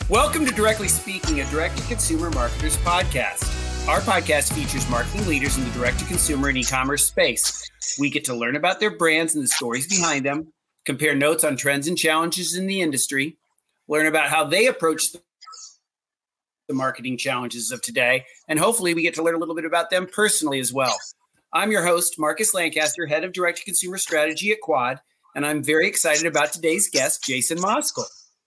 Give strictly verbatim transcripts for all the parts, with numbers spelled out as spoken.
Welcome to Directly Speaking, a direct-to-consumer marketers podcast. Our podcast features marketing leaders in the direct-to-consumer and e-commerce space. We get to learn about their brands and the stories behind them, compare notes on trends and challenges in the industry, learn about how they approach the marketing challenges of today, and hopefully we get to learn a little bit about them personally as well. I'm your host, Marcus Lancaster, head of direct-to-consumer strategy at Quad, and I'm very excited about today's guest, Jason Moskal.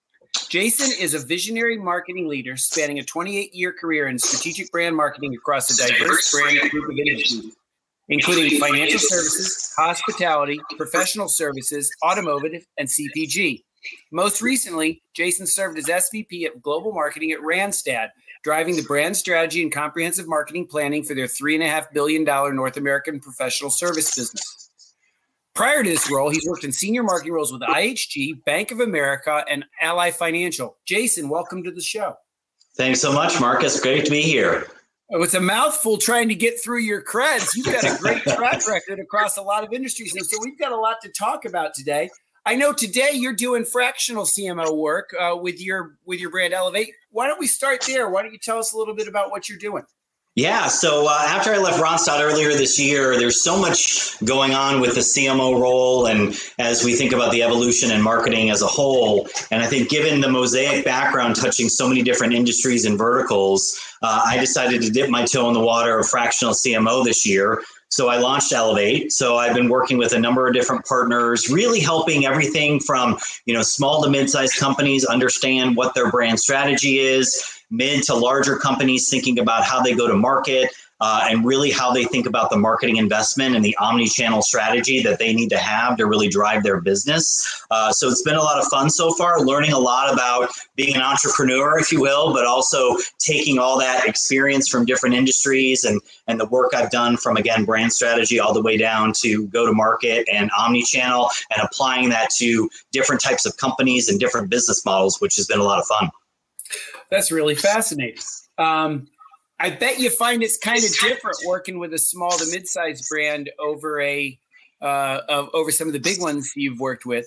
Jason is a visionary marketing leader spanning a twenty-eight-year career in strategic brand marketing across a diverse brand group of industries, including financial services, hospitality, professional services, automotive, and C P G. Most recently, Jason served as S V P of Global Marketing at Randstad, driving the brand strategy and comprehensive marketing planning for their three point five billion dollars North American professional service business. Prior to this role, he's worked in senior marketing roles with I H G, Bank of America, and Ally Financial. Jason, welcome to the show. Thanks so much, Marcus. Great to be here. It's a mouthful trying to get through your creds. You've got a great track record across a lot of industries, and so we've got a lot to talk about today. I know today you're doing fractional C M O work uh, with your with your brand Elevate. Why don't we start there? Why don't you tell us a little bit about what you're doing? Yeah, so uh, after I left Randstad earlier this year, there's so much going on with the C M O role, and as we think about the evolution in marketing as a whole, and I think given the Mosaic background touching so many different industries and verticals, uh, I decided to dip my toe in the water of fractional C M O this year. So I launched Elevate. So I've been working with a number of different partners, really helping everything from, you know, small to mid-sized companies understand what their brand strategy is, mid to larger companies thinking about how they go to market, uh, and really how they think about the marketing investment and the omni-channel strategy that they need to have to really drive their business. Uh, so it's been a lot of fun so far, learning a lot about being an entrepreneur, if you will, but also taking all that experience from different industries and, and the work I've done from, again, brand strategy all the way down to go to market and omni-channel and applying that to different types of companies and different business models, which has been a lot of fun. That's really fascinating. Um, I bet you find it's kind of different working with a small to mid-sized brand over a uh, of, over some of the big ones you've worked with.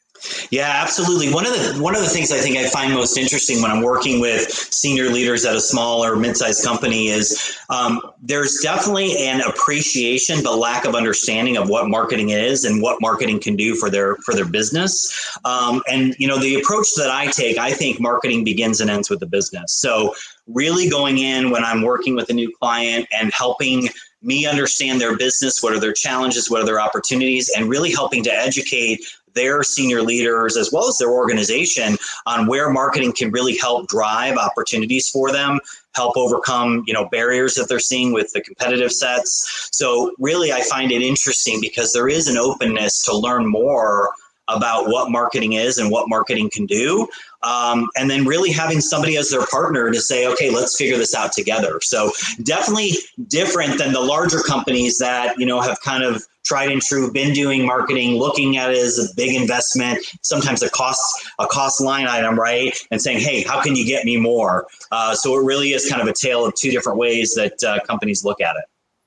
Yeah, absolutely. One of the one of the things I think I find most interesting when I'm working with senior leaders at a small or mid-sized company is um, there's definitely an appreciation but lack of understanding of what marketing is and what marketing can do for their for their business. Um, and you know, the approach that I take, I think marketing begins and ends with the business. So really going in when I'm working with a new client and helping me understand their business, what are their challenges, what are their opportunities, and really helping to educate their senior leaders as well as their organization on where marketing can really help drive opportunities for them, help overcome, you know, barriers that they're seeing with the competitive sets. So really, I find it interesting because there is an openness to learn more about what marketing is and what marketing can do. Um, and then really having somebody as their partner to say, okay, let's figure this out together. So definitely different than the larger companies that, you know, have kind of tried and true, been doing marketing, looking at it as a big investment, sometimes a cost, a cost line item, right? And saying, hey, how can you get me more? Uh, so it really is kind of a tale of two different ways that uh, companies look at it.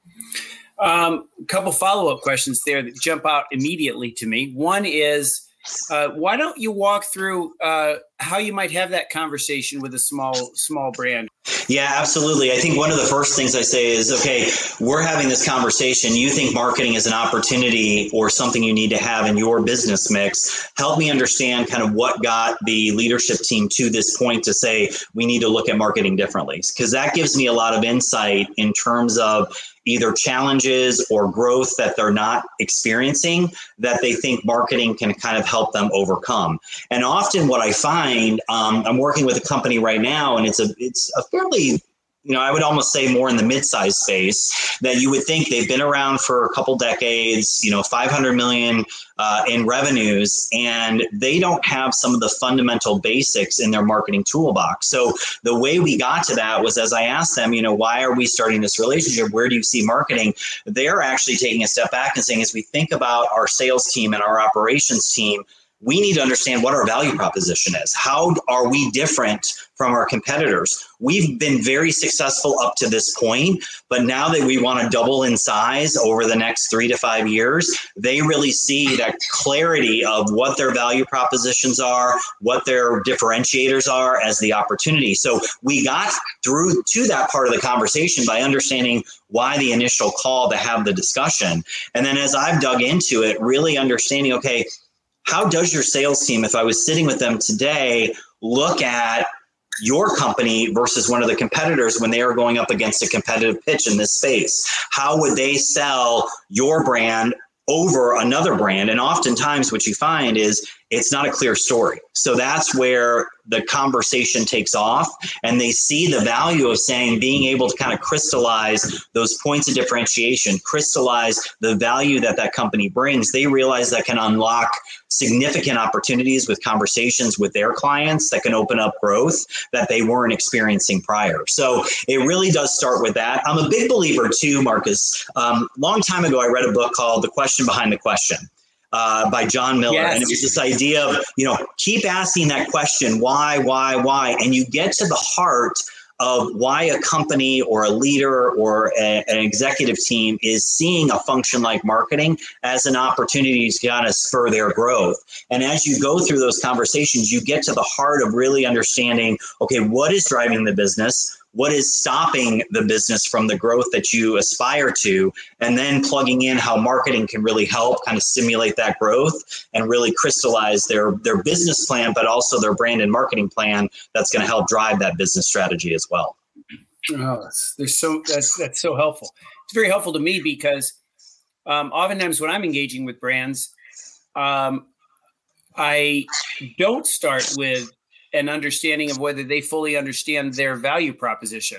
Um, a couple follow-up questions there that jump out immediately to me. One is, uh, why don't you walk through uh, how you might have that conversation with a small small brand? Yeah, absolutely. I think one of the first things I say is, okay, we're having this conversation. You think marketing is an opportunity or something you need to have in your business mix. Help me understand kind of what got the leadership team to this point to say we need to look at marketing differently, because that gives me a lot of insight in terms of either challenges or growth that they're not experiencing that they think marketing can kind of help them overcome. And often what I find, um, I'm working with a company right now, and it's a it's a fairly, you know, I would almost say more in the mid-sized space, that you would think they've been around for a couple decades, you know, five hundred million uh, in revenues, and they don't have some of the fundamental basics in their marketing toolbox. So the way we got to that was, as I asked them, you know, why are we starting this relationship? Where do you see marketing? They're actually taking a step back and saying, as we think about our sales team and our operations team, we need to understand what our value proposition is. How are we different from our competitors? We've been very successful up to this point, but now that we want to double in size over the next three to five years, they really see that clarity of what their value propositions are, what their differentiators are as the opportunity. So we got through to that part of the conversation by understanding why the initial call to have the discussion. And then as I've dug into it, really understanding, okay, how does your sales team, if I was sitting with them today, look at your company versus one of the competitors when they are going up against a competitive pitch in this space? How would they sell your brand over another brand? And oftentimes what you find is it's not a clear story. So that's where the conversation takes off, and they see the value of saying, being able to kind of crystallize those points of differentiation, crystallize the value that that company brings. They realize that can unlock significant opportunities with conversations with their clients that can open up growth that they weren't experiencing prior. So it really does start with that. I'm a big believer too, Marcus. Um, long time ago, I read a book called The Question Behind the Question. Uh, by John Miller. Yes. And it was this idea of, you know, keep asking that question, why, why, why? And you get to the heart of why a company or a leader or a, an executive team is seeing a function like marketing as an opportunity to kind of spur their growth. And as you go through those conversations, you get to the heart of really understanding, okay, what is driving the business? What is stopping the business from the growth that you aspire to? And then plugging in how marketing can really help kind of stimulate that growth and really crystallize their, their business plan, but also their brand and marketing plan that's going to help drive that business strategy as well. Oh, that's, there's so that's that's so helpful. It's very helpful to me because um, oftentimes when I'm engaging with brands, um, I don't start with an understanding of whether they fully understand their value proposition.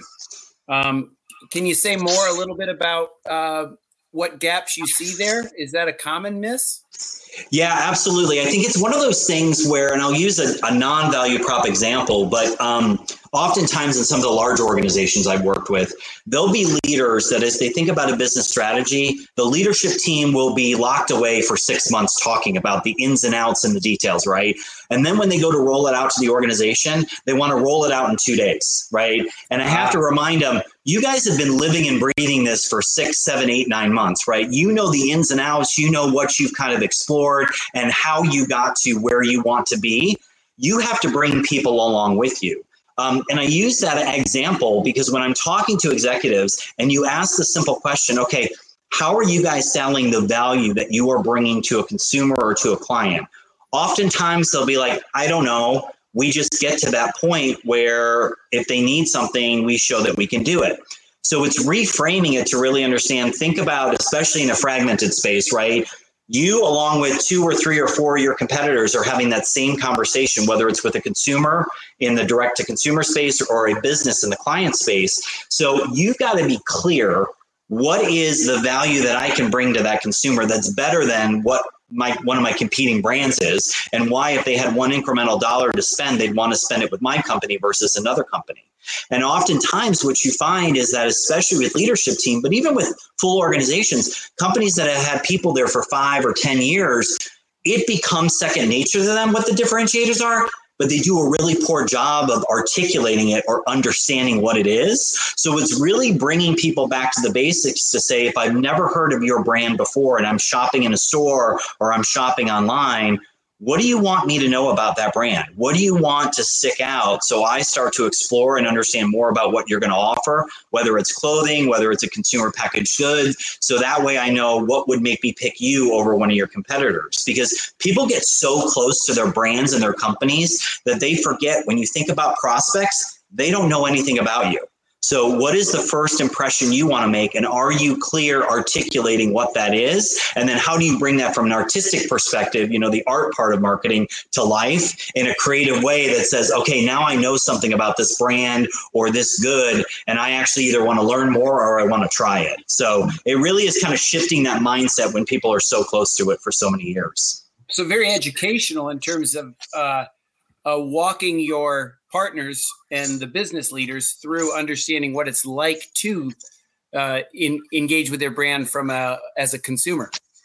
Um, can you say more a little bit about uh, what gaps you see there? Is that a common miss? Yeah, absolutely. I think it's one of those things where, and I'll use a, a non-value prop example, but um, oftentimes in some of the large organizations I've worked with, there'll be leaders that as they think about a business strategy, the leadership team will be locked away for six months talking about the ins and outs and the details, right? And then when they go to roll it out to the organization, they want to roll it out in two days, right? And I have to remind them, you guys have been living and breathing this for six, seven, eight, nine months, right? You know the ins and outs, you know what you've kind of explored and how you got to where you want to be. You have to bring people along with you. Um, and I use that example because when I'm talking to executives and you ask the simple question, okay, how are you guys selling the value that you are bringing to a consumer or to a client? Oftentimes they'll be like, I don't know. We just get to that point where if they need something, we show that we can do it. So it's reframing it to really understand, think about, especially in a fragmented space, right? You, along with two or three or four of your competitors, are having that same conversation, whether it's with a consumer in the direct to consumer space or a business in the client space. So you've got to be clear, what is the value that I can bring to that consumer that's better than what my one of my competing brands is, and why if they had one incremental dollar to spend, they'd want to spend it with my company versus another company. And oftentimes what you find is that, especially with leadership team, but even with full organizations, companies that have had people there for five or ten years, it becomes second nature to them what the differentiators are, but they do a really poor job of articulating it or understanding what it is. So it's really bringing people back to the basics to say, if I've never heard of your brand before and I'm shopping in a store or I'm shopping online, what do you want me to know about that brand? What do you want to stick out so I start to explore and understand more about what you're going to offer, whether it's clothing, whether it's a consumer packaged good. So that way I know what would make me pick you over one of your competitors, because people get so close to their brands and their companies that they forget when you think about prospects, they don't know anything about you. So what is the first impression you want to make? And are you clear articulating what that is? And then how do you bring that from an artistic perspective, you know, the art part of marketing, to life in a creative way that says, okay, now I know something about this brand or this good, and I actually either want to learn more or I want to try it. So it really is kind of shifting that mindset when people are so close to it for so many years. So very educational in terms of uh, uh, walking your partners and the business leaders through understanding what it's like to uh, in, engage with their brand from a, as a consumer.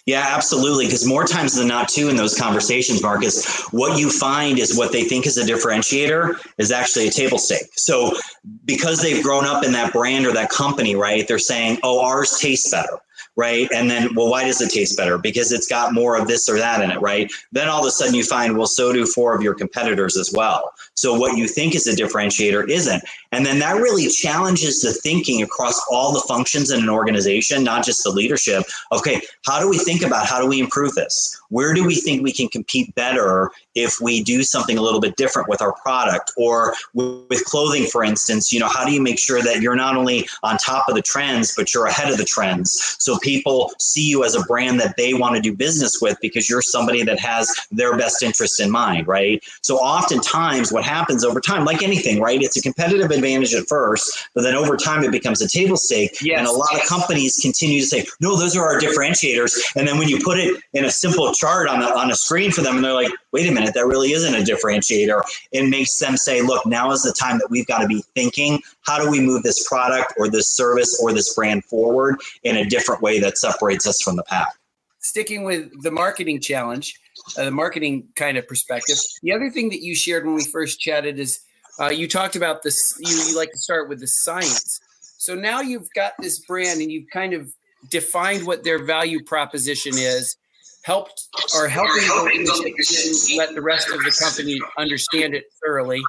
Yeah, absolutely. Because more times than not, too, in those conversations, Marcus, what you find is what they think is a differentiator is actually a table stake. So because they've grown up in that brand or that company, right, they're saying, oh, ours tastes better. Right. And then, well, why does it taste better? Because it's got more of this or that in it. Right. Then all of a sudden you find, well, so do four of your competitors as well. So what you think is a differentiator isn't. And then that really challenges the thinking across all the functions in an organization, not just the leadership. Okay, how do we think about how do we improve this? Where do we think we can compete better if we do something a little bit different with our product? Or with clothing, for instance, you know, how do you make sure that you're not only on top of the trends, but you're ahead of the trends? So people see you as a brand that they want to do business with because you're somebody that has their best interest in mind, right? So oftentimes what happens over time, like anything, right? It's a competitive advantage at first, but then over time it becomes a table stake. Yes. And a lot of companies continue to say, no, those are our differentiators. And then when you put it in a simple chart on, the, on a screen for them, and they're like, wait a minute, that really isn't a differentiator. It makes them say, look, now is the time that we've got to be thinking, how do we move this product or this service or this brand forward in a different way that separates us from the pack? Sticking with the marketing challenge, uh, the marketing kind of perspective, the other thing that you shared when we first chatted is uh, you talked about this, you, you like to start with the science. So now you've got this brand and you've kind of defined what their value proposition is, helped or helping to let the rest of the company understand it thoroughly.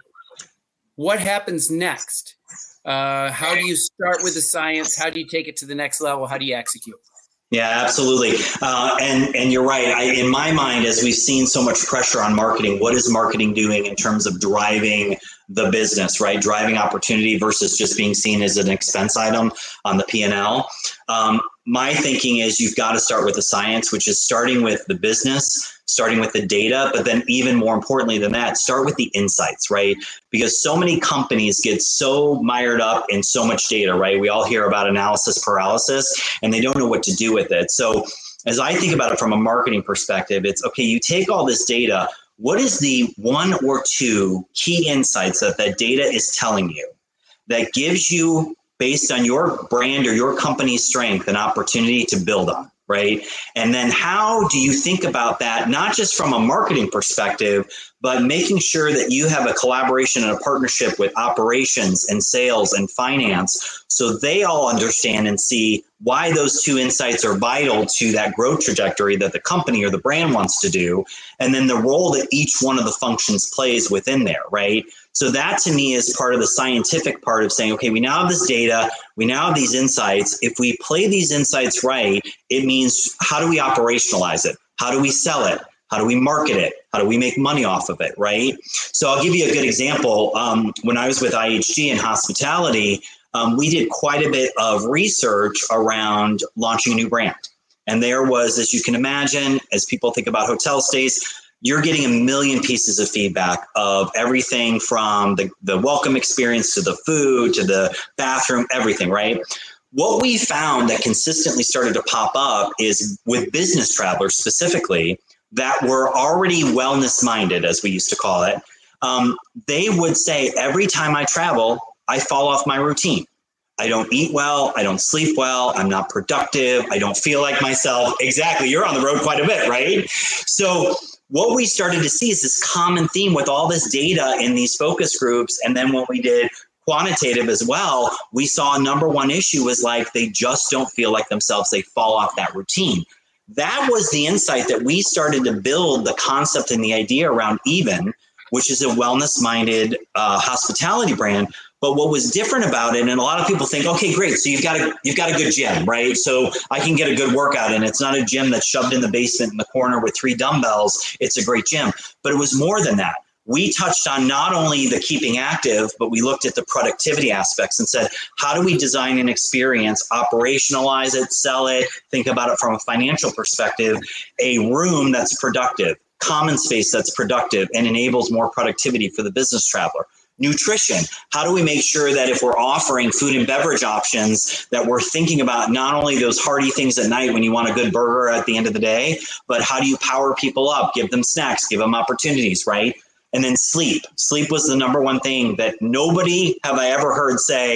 What happens next? Uh, how do you start with the science? How do you take it to the next level? How do you execute? Yeah, absolutely. Uh, and, and you're right. I, in my mind, as we've seen so much pressure on marketing, what is marketing doing in terms of driving the business, right? Driving opportunity versus just being seen as an expense item on the P and L. Um, my thinking is you've got to start with the science, which is starting with the business, starting with the data, but then even more importantly than that, start with the insights, right? Because so many companies get so mired up in so much data, right? We all hear about analysis paralysis and they don't know what to do with it. So as I think about it from a marketing perspective, it's okay, you take all this data, what is the one or two key insights that that data is telling you that gives you, based on your brand or your company's strength, an opportunity to build on, right? And then how do you think about that, not just from a marketing perspective, but making sure that you have a collaboration and a partnership with operations and sales and finance so they all understand and see why those two insights are vital to that growth trajectory that the company or the brand wants to do, and then the role that each one of the functions plays within there, right? So that to me is part of the scientific part of saying, okay, we now have this data, we now have these insights. If we play these insights right, it means how do we operationalize it? How do we sell it? How do we market it? How do we make money off of it, right? So I'll give you a good example. Um, when I was with I H G in hospitality, um, we did quite a bit of research around launching a new brand. And there was, as you can imagine, as people think about hotel stays, you're getting a million pieces of feedback of everything from the, the welcome experience to the food, to the bathroom, everything, right? What we found that consistently started to pop up is with business travelers specifically that were already wellness minded, as we used to call it. Um, they would say, every time I travel, I fall off my routine. I don't eat well. I don't sleep well. I'm not productive. I don't feel like myself. Exactly. You're on the road quite a bit, right? So what we started to see is this common theme with all this data in these focus groups. And then when we did quantitative as well, we saw a number one issue was like, they just don't feel like themselves. They fall off that routine. That was the insight that we started to build the concept and the idea around Even, which is a wellness-minded uh, hospitality brand. But what was different about it, and a lot of people think, okay, great, so you've got a you've got a good gym, right? So I can get a good workout in. It's not a gym that's shoved in the basement in the corner with three dumbbells. It's a great gym. But it was more than that. We touched on not only the keeping active, but we looked at the productivity aspects and said, how do we design an experience, operationalize it, sell it, think about it from a financial perspective, a room that's productive, common space that's productive and enables more productivity for the business traveler. Nutrition. How do we make sure that if we're offering food and beverage options that we're thinking about not only those hearty things at night when you want a good burger at the end of the day, but how do you power people up, give them snacks, give them opportunities, right? And then sleep. Sleep was the number one thing that nobody have I ever heard say,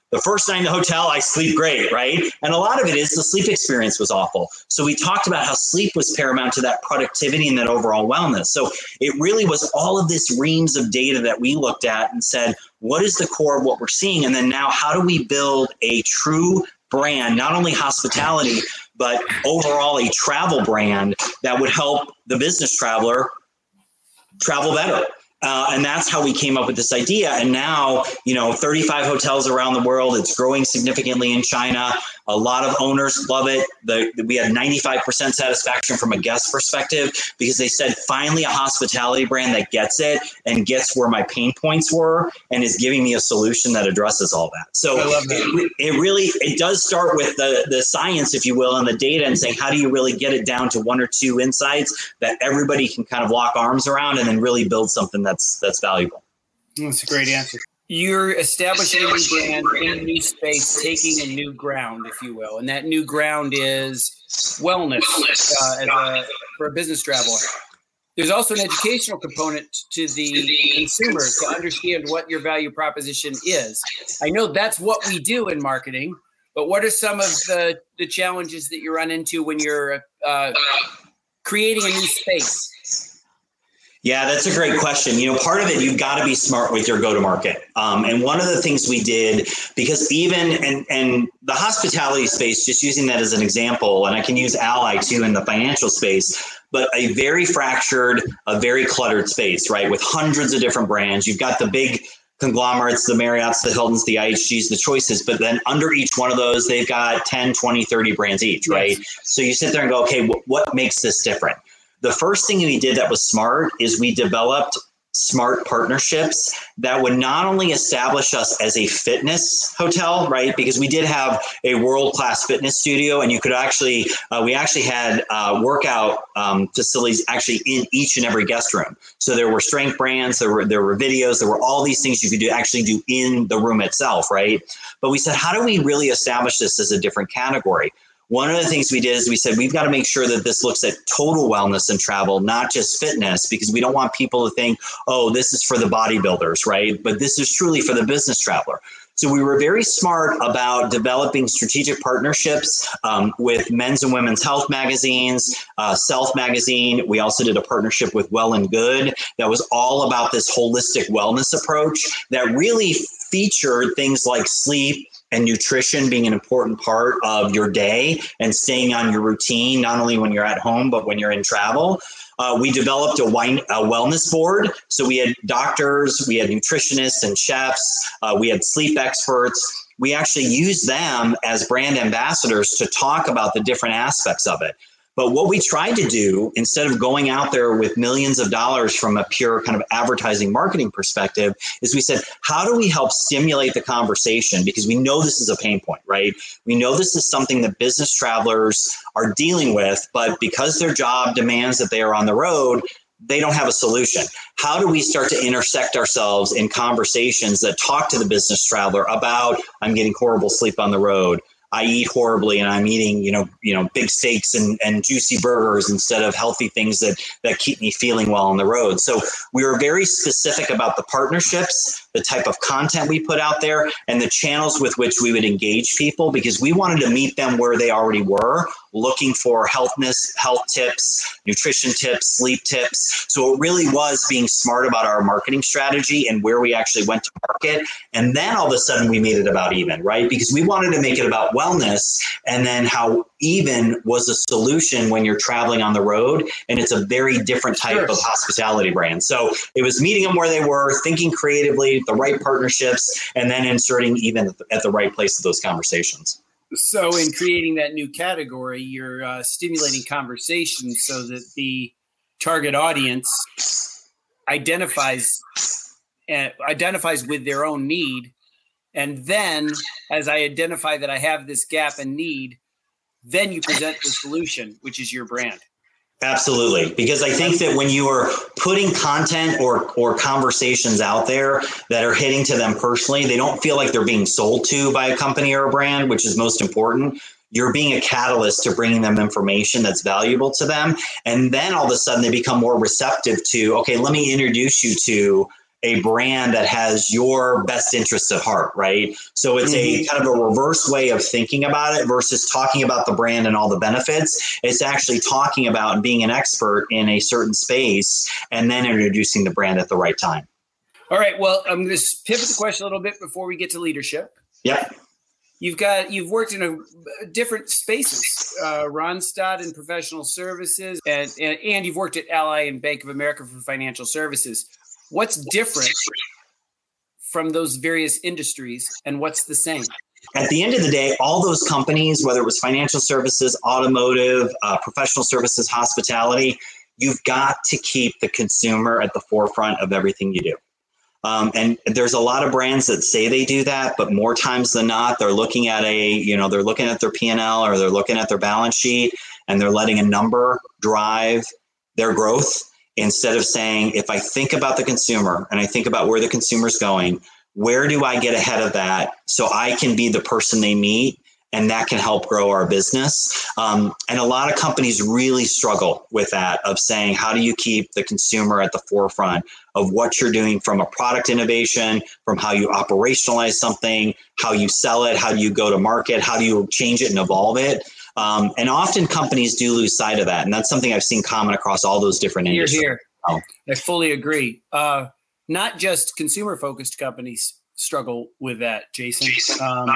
the first night in the hotel, I sleep great, right? And a lot of it is the sleep experience was awful. So we talked about how sleep was paramount to that productivity and that overall wellness. So it really was all of this reams of data that we looked at and said, what is the core of what we're seeing? And then now how do we build a true brand, not only hospitality, but overall a travel brand that would help the business traveler travel better? Uh, and that's how we came up with this idea. And now, you know, thirty-five hotels around the world. It's growing significantly in China. A lot of owners love it. The, we had ninety-five percent satisfaction from a guest perspective because they said, finally, a hospitality brand that gets it and gets where my pain points were and is giving me a solution that addresses all that. So that. It, it really, it does start with the, the science, if you will, and the data and saying, how do you really get it down to one or two insights that everybody can kind of lock arms around and then really build something that's, that's valuable. That's a great answer. You're establishing a new brand in a new space, taking a new ground, if you will. And that new ground is wellness uh, as a, for a business traveler. There's also an educational component to the consumer to understand what your value proposition is. I know that's what we do in marketing, but what are some of the, the challenges that you run into when you're uh, creating a new space? Yeah, that's a great question. You know, part of it, you've got to be smart with your go-to-market. Um, and one of the things we did, because even, and, and the hospitality space, just using that as an example, and I can use Ally too in the financial space, but a very fractured, a very cluttered space, right? With hundreds of different brands. You've got the big conglomerates, the Marriotts, the Hiltons, the I H Gs, the choices, but then under each one of those, they've got ten, twenty, thirty brands each, right? Yes. So you sit there and go, okay, wh- what makes this different? The first thing we did that was smart is we developed smart partnerships that would not only establish us as a fitness hotel, right? Because we did have a world-class fitness studio, and you could actually, uh, we actually had uh, workout um, facilities actually in each and every guest room. So there were strength brands, there were there were videos, there were all these things you could do actually do in the room itself, right? But we said, how do we really establish this as a different category? One of the things we did is we said, we've got to make sure that this looks at total wellness and travel, not just fitness, because we don't want people to think, oh, this is for the bodybuilders, right? But this is truly for the business traveler. So we were very smart about developing strategic partnerships um, with men's and women's health magazines, uh, Self magazine. We also did a partnership with Well and Good that was all about this holistic wellness approach that really featured things like sleep and nutrition being an important part of your day and staying on your routine, not only when you're at home, but when you're in travel. Uh, we developed a, wine, a wellness board. So we had doctors, we had nutritionists and chefs, uh, we had sleep experts. We actually used them as brand ambassadors to talk about the different aspects of it. But what we tried to do, instead of going out there with millions of dollars from a pure kind of advertising marketing perspective, is we said, how do we help stimulate the conversation? Because we know this is a pain point, right? We know this is something that business travelers are dealing with, but because their job demands that they are on the road, they don't have a solution. How do we start to intersect ourselves in conversations that talk to the business traveler about, I'm getting horrible sleep on the road, I eat horribly and I'm eating, you know, you know, big steaks and, and juicy burgers instead of healthy things that, that keep me feeling well on the road. So we were very specific about the partnerships, the type of content we put out there, and the channels with which we would engage people, because we wanted to meet them where they already were, looking for healthness, health tips, nutrition tips, sleep tips. So it really was being smart about our marketing strategy and where we actually went to market. And then all of a sudden we made it about even, right? Because we wanted to make it about wellness, and then how even was a solution when you're traveling on the road. And it's a very different type sure. of hospitality brand. So it was meeting them where they were, thinking creatively, the right partnerships, and then inserting even at the, at the right place of those conversations. So in creating that new category, you're uh, stimulating conversation so that the target audience identifies uh, identifies with their own need. And then as I identify that I have this gap and need, then you present the solution, which is your brand. Absolutely. Because I think that when you are putting content or or conversations out there that are hitting to them personally, they don't feel like they're being sold to by a company or a brand, which is most important. You're being a catalyst to bringing them information that's valuable to them. And then all of a sudden they become more receptive to, okay, let me introduce you to a brand that has your best interests at heart, right? So it's mm-hmm. a kind of a reverse way of thinking about it versus talking about the brand and all the benefits. It's actually talking about being an expert in a certain space and then introducing the brand at the right time. All right. Well, I'm going to pivot the question a little bit before we get to leadership. Yep. You've got you've worked in a, different spaces, uh, Randstad in professional services, and, and and you've worked at Ally and Bank of America for financial services. What's different from those various industries, and what's the same? At the end of the day, all those companies, whether it was financial services, automotive, uh, professional services, hospitality, you've got to keep the consumer at the forefront of everything you do. Um, and there's a lot of brands that say they do that, but more times than not, they're looking at a, you know, they're looking at their P and L or they're looking at their balance sheet and they're letting a number drive their growth instead of saying, if I think about the consumer and I think about where the consumer's going, where do I get ahead of that so I can be the person they meet? And that can help grow our business. Um, and a lot of companies really struggle with that of saying, how do you keep the consumer at the forefront of what you're doing from a product innovation, from how you operationalize something, how you sell it, how do you go to market, how do you change it and evolve it? Um, and often companies do lose sight of that. And that's something I've seen common across all those different Here, industries. here. Oh. I fully agree. Uh, not just consumer-focused companies struggle with that, Jason. Jason. Um,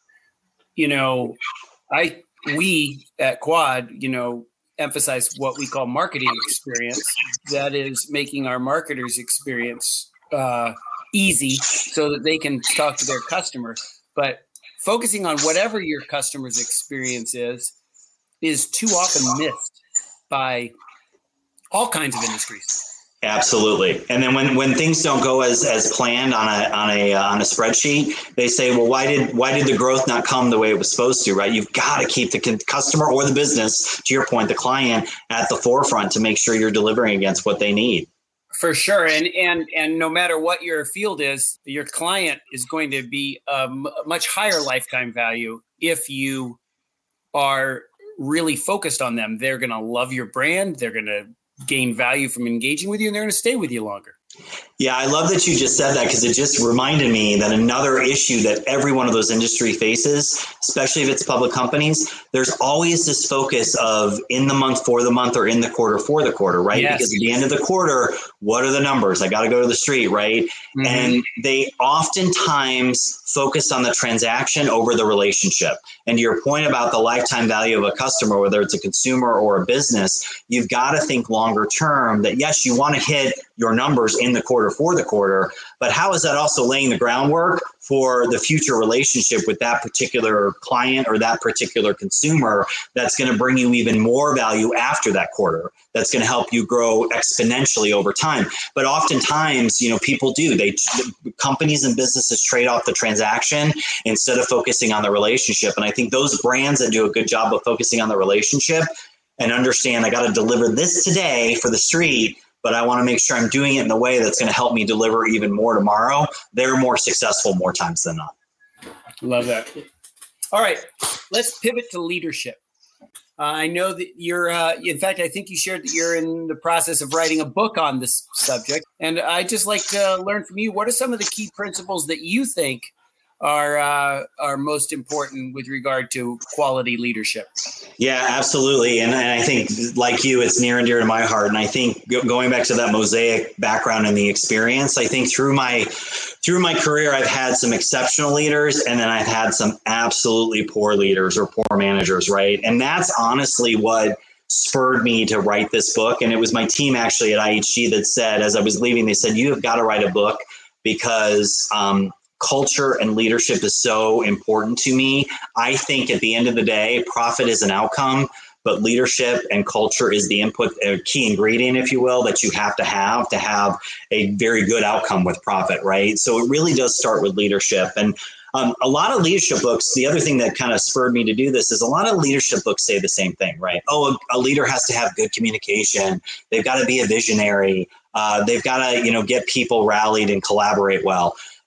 You know, I we at Quad, you know, emphasize what we call marketing experience. That is making our marketers' experience uh, easy so that they can talk to their customer. But focusing on whatever your customer's experience is, is too often missed by all kinds of industries. Absolutely. And then when, when things don't go as, as planned on a on a uh, on a spreadsheet, they say, well, why did why did the growth not come the way it was supposed to? Right? You've got to keep the customer or the business, to your point, the client, at the forefront to make sure you're delivering against what they need. For sure. And and and no matter what your field is, your client is going to be a m- much higher lifetime value if you are really focused on them. They're going to love your brand. They're going to gain value from engaging with you, and they're going to stay with you longer. Yeah, I love that you just said that because it just reminded me that another issue that every one of those industry faces, especially if it's public companies, there's always this focus of in the month for the month or in the quarter for the quarter, right? Yes. Because at the end of the quarter, what are the numbers? I got to go to the street, right? Mm-hmm. And they oftentimes focus on the transaction over the relationship. And to your point about the lifetime value of a customer, whether it's a consumer or a business, you've got to think longer term that, yes, you want to hit your numbers in the quarter for the quarter, but how is that also laying the groundwork for the future relationship with that particular client or that particular consumer that's going to bring you even more value after that quarter, that's going to help you grow exponentially over time. But oftentimes, you know, people do, they companies and businesses trade off the transaction instead of focusing on the relationship. And I think those brands that do a good job of focusing on the relationship and understand I got to deliver this today for the street, but I want to make sure I'm doing it in a way that's going to help me deliver even more tomorrow, they're more successful more times than not. Love that. All right, let's pivot to leadership. Uh, I know that you're, uh, in fact, I think you shared that you're in the process of writing a book on this subject. And I'd just like to learn from you, what are some of the key principles that you think are uh, are most important with regard to quality leadership? Yeah, absolutely. And, and I think, like you, it's near and dear to my heart. And I think going back to that Mosaic background and the experience, I think through my through my career, I've had some exceptional leaders, and then I've had some absolutely poor leaders or poor managers, right? And that's honestly what spurred me to write this book. And it was my team actually at I H G that said, as I was leaving, they said, you have got to write a book because um, culture and leadership is so important to me. I think at the end of the day, profit is an outcome, but leadership and culture is the input, a key ingredient, if you will, that you have to have to have a very good outcome with profit, right? So it really does start with leadership. And um, a lot of leadership books, the other thing that kind of spurred me to do this is a lot of leadership books say the same thing, right? Oh, a, a leader has to have good communication. They've got to be a visionary. Uh, they've got to, you know, get people rallied and collaborate well.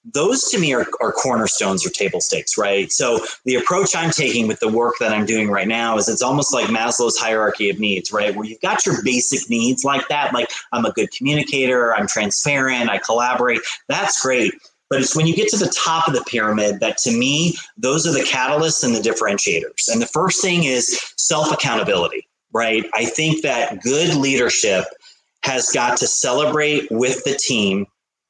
those to me are, are cornerstones or table stakes, right? So the approach I'm taking with the work that I'm doing right now is it's almost like Maslow's hierarchy of needs, right? Where you've got your basic needs like that, like I'm a good communicator, I'm transparent, I collaborate. That's great. But it's when you get to the top of the pyramid that, to me, those are the catalysts and the differentiators. And the first thing is self-accountability, right? I think that good leadership has got to celebrate with the team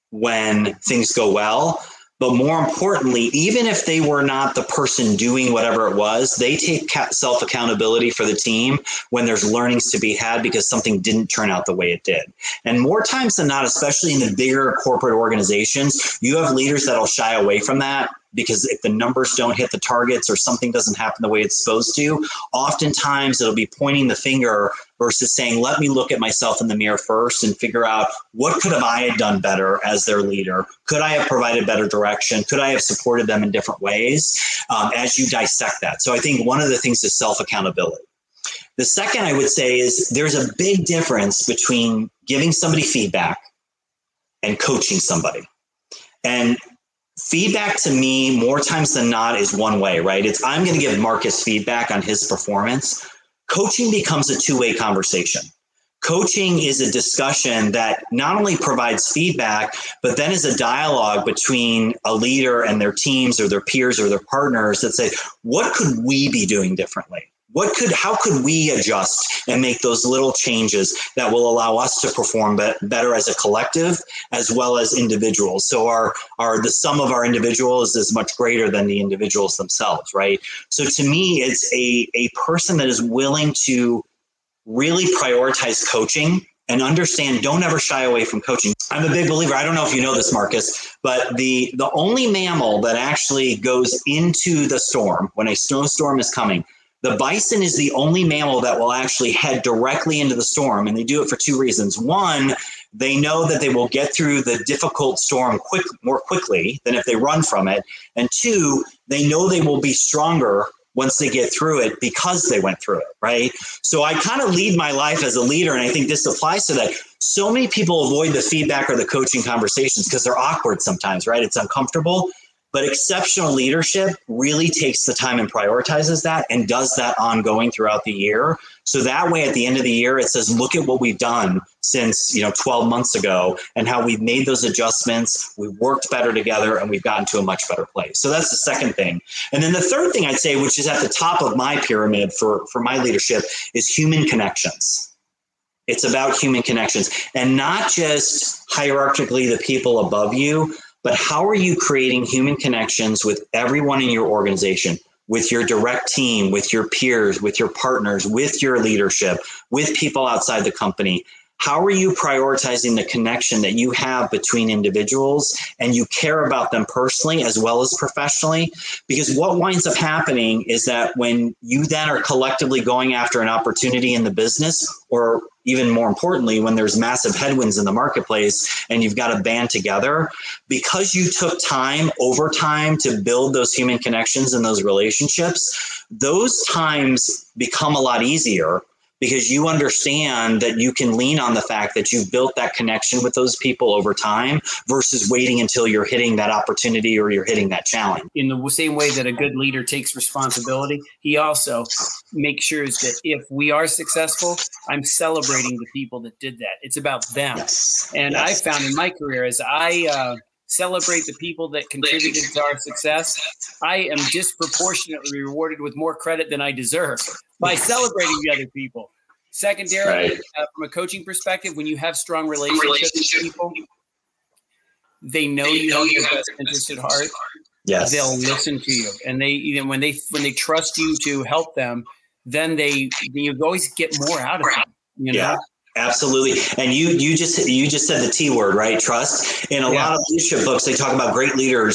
when things go well. But more importantly, even if they were not the person doing whatever it was, they take self-accountability for the team when there's learnings to be had because something didn't turn out the way it did. And more times than not, especially in the bigger corporate organizations, you have leaders that'll shy away from that because if the numbers don't hit the targets or something doesn't happen the way it's supposed to, oftentimes it'll be pointing the finger versus saying, let me look at myself in the mirror first and figure out what could have I had done better as their leader? Could I have provided better direction? Could I have supported them in different ways um, as you dissect that? So I think one of the things is self-accountability. The second I would say is there's a big difference between giving somebody feedback and coaching somebody. And feedback to me, more times than not, is one way, right? It's I'm going to give Marcus feedback on his performance. Coaching becomes a two-way conversation. Coaching is a discussion that not only provides feedback, but then is a dialogue between a leader and their teams or their peers or their partners that say, what could we be doing differently? What could, how could we adjust and make those little changes that will allow us to perform be- better as a collective as well as individuals? So our, our, the sum of our individuals is much greater than the individuals themselves, right? So to me, it's a, a person that is willing to really prioritize coaching and understand, don't ever shy away from coaching. I'm a big believer. I don't know if you know this, Marcus, but the, the only mammal that actually goes into the storm when a snowstorm is coming, the bison is the only mammal that will actually head directly into the storm. And they do it for two reasons. One, they know that they will get through the difficult storm quick, more quickly than if they run from it. And two, they know they will be stronger once they get through it because they went through it, right? So I kind of lead my life as a leader, and I think this applies to that. So many people avoid the feedback or the coaching conversations because they're awkward sometimes, right? It's uncomfortable. But exceptional leadership really takes the time and prioritizes that and does that ongoing throughout the year. So that way, at the end of the year, it says, look at what we've done since, you know, twelve months ago and how we've made those adjustments. We've worked better together and we've gotten to a much better place. So that's the second thing. And then the third thing I'd say, which is at the top of my pyramid for, for my leadership, is human connections. It's about human connections and not just hierarchically the people above you, but how are you creating human connections with everyone in your organization, with your direct team, with your peers, with your partners, with your leadership, with people outside the company? How are you prioritizing the connection that you have between individuals and you care about them personally as well as professionally? Because what winds up happening is that when you then are collectively going after an opportunity in the business, or even more importantly, when there's massive headwinds in the marketplace and you've got to band together, because you took time over time to build those human connections and those relationships, those times become a lot easier because you understand that you can lean on the fact that you've built that connection with those people over time versus waiting until you're hitting that opportunity or you're hitting that challenge. In the same way that a good leader takes responsibility, he also makes sure that if we are successful, I'm celebrating the people that did that. It's about them. Yes. And Yes. I found in my career, as I uh, celebrate the people that contributed to our success, I am disproportionately rewarded with more credit than I deserve by celebrating the other people. Secondarily, Right. uh, from a coaching perspective, when you have strong relationships with people, they know you have your best interest at heart. Yes. They'll listen to you, and they, you know, when they when they trust you to help them, then they you always get more out of them. You know? Yeah. Absolutely. And you you just you just said the T word, right? Trust. In a Yeah. lot of leadership books, they talk about great leaders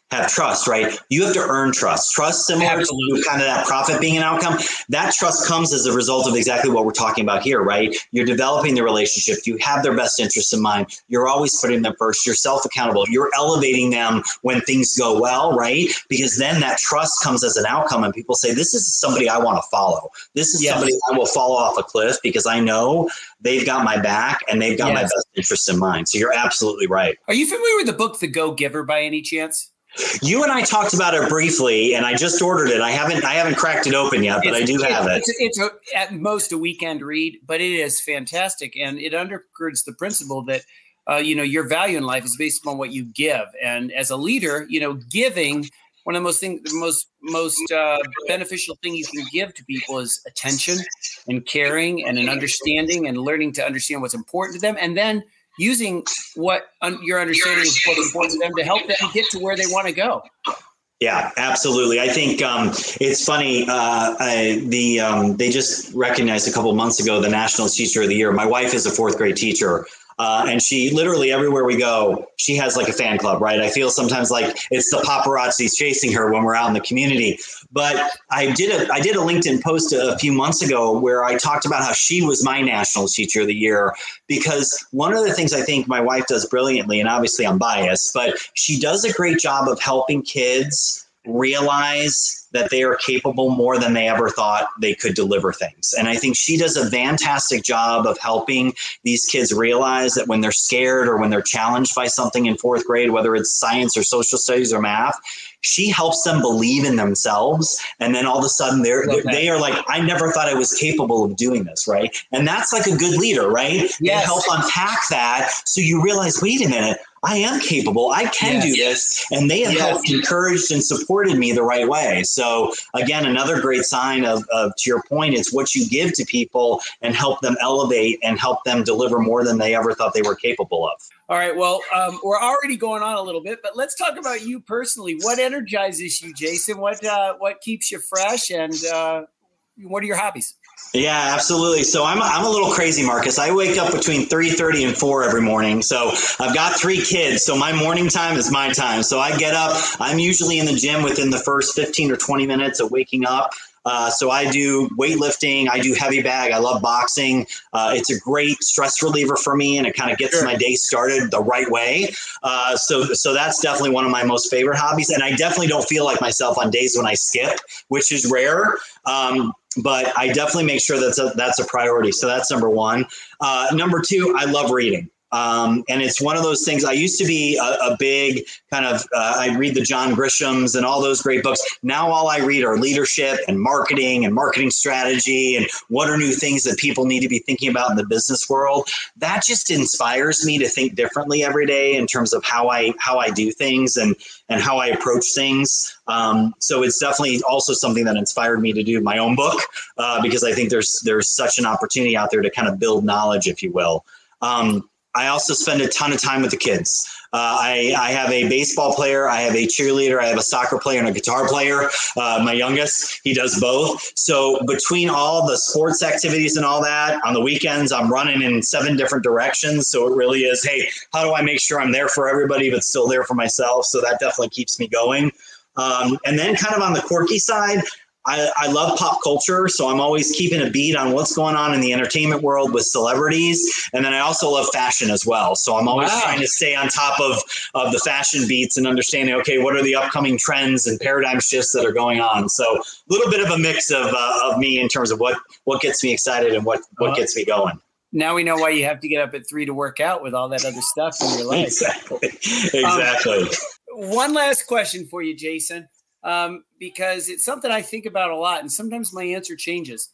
have trust, right? You have to earn trust. Trust, similar Absolutely. to kind of that profit being an outcome. That trust comes as a result of exactly what we're talking about here, right? You're developing the relationship. You have their best interests in mind. You're always putting them first. You're self-accountable. You're elevating them when things go well, right? Because then that trust comes as an outcome, and people say, this is somebody I want to follow. This is yes. somebody I will follow off a cliff because I know they've got my back and they've got yes. my best interests in mind. So you're absolutely right. Are you familiar with the book, The Go-Giver, by any chance? You and I talked about it briefly, and I just ordered it. I haven't, I haven't cracked it open yet, but it's, I do have it. It's, it's a, at most a weekend read, but it is fantastic, and it undergirds the principle that uh, you know your value in life is based upon what you give. And as a leader, you know, giving one of the most thing, the most most uh, beneficial thing you can give to people is attention and caring and an understanding and learning to understand what's important to them, and then using what un- your understanding is what's important to them to help them get to where they want to go. Yeah, absolutely. I think um, it's funny. Uh, I, the um, they just recognized a couple of months ago the National Teacher of the Year. My wife is a fourth grade teacher. Uh, and she literally everywhere we go, she has like a fan club, right? I feel sometimes like it's the paparazzi chasing her when we're out in the community. But I did a I did a LinkedIn post a, a few months ago where I talked about how she was my National Teacher of the Year, because one of the things I think my wife does brilliantly, and obviously I'm biased, but she does a great job of helping kids realize that they are capable more than they ever thought they could deliver things. And I think she does a fantastic job of helping these kids realize that when they're scared or when they're challenged by something in fourth grade, whether it's science or social studies or math, she helps them believe in themselves. And then all of a sudden they're, they're they are like, I never thought I was capable of doing this, right? And that's like a good leader, right? Yes. They help unpack that. So you realize, wait a minute, I am capable. I can yes. do this. And they have yes. helped, encouraged, and supported me the right way. So again, another great sign of, of, to your point, it's what you give to people and help them elevate and help them deliver more than they ever thought they were capable of. All right. Well, um, we're already going on a little bit, but let's talk about you personally. What energizes you, Jason? What uh, what keeps you fresh? And uh, what are your hobbies? Yeah, absolutely. So I'm I'm a little crazy, Marcus. I wake up between three thirty and four every morning. So I've got three kids. So my morning time is my time. So I get up. I'm usually in the gym within the first fifteen or twenty minutes of waking up. Uh, so I do weightlifting. I do heavy bag. I love boxing. Uh, it's a great stress reliever for me, and it kind of gets sure. my day started the right way. Uh, so, so that's definitely one of my most favorite hobbies. And I definitely don't feel like myself on days when I skip, which is rare. Um, but I definitely make sure that's a, that's a priority. So that's number one. Uh, number two, I love reading. Um, and it's one of those things. I used to be a, a big kind of, uh, I read the John Grishams and all those great books. Now all I read are leadership and marketing and marketing strategy and what are new things that people need to be thinking about in the business world. That just inspires me to think differently every day in terms of how I how I do things and and how I approach things. Um, so it's definitely also something that inspired me to do my own book uh, because I think there's there's such an opportunity out there to kind of build knowledge, if you will. Um, I also spend a ton of time with the kids. Uh, I, I have a baseball player, I have a cheerleader, I have a soccer player and a guitar player. Uh, my youngest, he does both. So between all the sports activities and all that, on the weekends, I'm running in seven different directions. So it really is, hey, how do I make sure I'm there for everybody, but still there for myself? So that definitely keeps me going. Um, and then kind of on the quirky side, I, I love pop culture, so I'm always keeping a beat on what's going on in the entertainment world with celebrities. And then I also love fashion as well. So I'm always wow. trying to stay on top of, of the fashion beats and understanding, okay, what are the upcoming trends and paradigm shifts that are going on? So a little bit of a mix of uh, of me in terms of what, what gets me excited and what, what gets me going. Now we know why you have to get up at three to work out with all that other stuff in your life. Exactly. Exactly. Um, one last question for you, Jason. Um, because it's something I think about a lot, and sometimes my answer changes.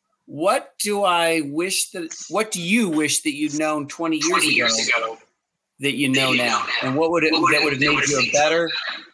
What do I wish that? What do you wish that you'd known twenty years, twenty years ago, ago that you know that now? You know. And what would it what that would have made you a better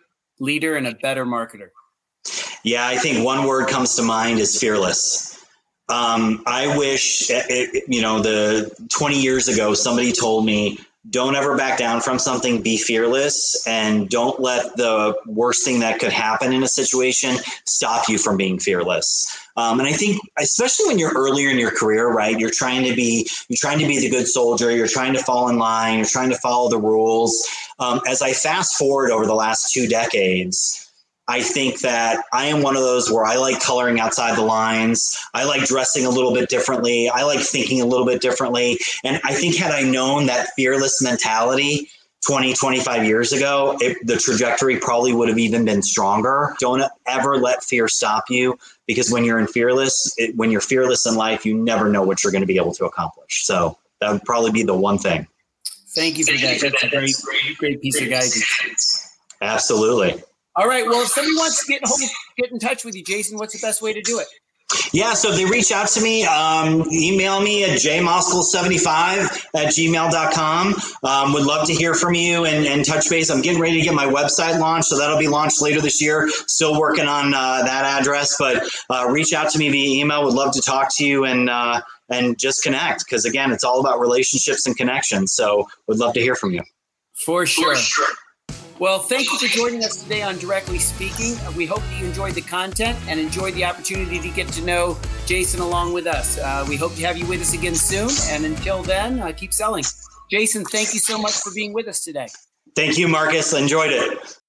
leader and a better marketer? Yeah, I think one word comes to mind is fearless. Um, I wish, it, you know, the twenty years ago, somebody told me don't ever back down from something. Be fearless, and don't let the worst thing that could happen in a situation stop you from being fearless. Um, and I think, especially when you're earlier in your career, right? You're trying to be, you're trying to be the good soldier. You're trying to fall in line. You're trying to follow the rules. Um, as I fast forward over the last two decades, I think that I am one of those where I like coloring outside the lines. I like dressing a little bit differently. I like thinking a little bit differently. And I think had I known that fearless mentality twenty, twenty-five years ago, it, the trajectory probably would have even been stronger. Don't ever let fear stop you, because when you're in fearless, it, when you're fearless in life, you never know what you're going to be able to accomplish. So that would probably be the one thing. Thank you for that. That's a great, great piece of guidance. Absolutely. All right. Well, if somebody wants to get in, hold, get in touch with you, Jason, what's the best way to do it? Yeah, so if they reach out to me, um, email me at j moskal seventy-five at gmail dot com. Um, would love to hear from you and, and touch base. I'm getting ready to get my website launched, so that'll be launched later this year. Still working on uh, that address, but uh, reach out to me via email. Would love to talk to you and uh, and just connect, because, again, it's all about relationships and connections. So would love to hear from you. For sure. For sure. Well, thank you for joining us today on Directly Speaking. We hope that you enjoyed the content and enjoyed the opportunity to get to know Jason along with us. Uh, we hope to have you with us again soon. And until then, uh, keep selling. Jason, thank you so much for being with us today. Thank you, Marcus. I enjoyed it.